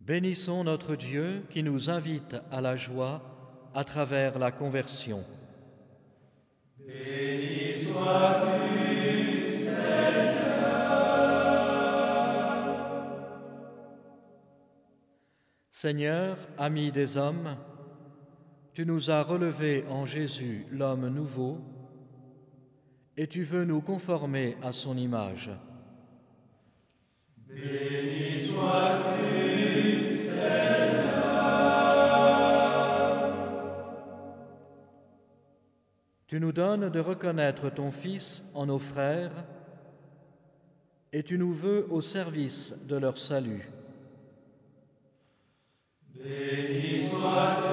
Bénissons notre Dieu qui nous invite à la joie à travers la conversion. Béni sois-tu, Seigneur. Seigneur, ami des hommes, tu nous as relevés en Jésus, l'homme nouveau, et tu veux nous conformer à son image. Béni sois-tu, Seigneur. Tu nous donnes de reconnaître ton Fils en nos frères, et tu nous veux au service de leur salut. Béni sois-tu,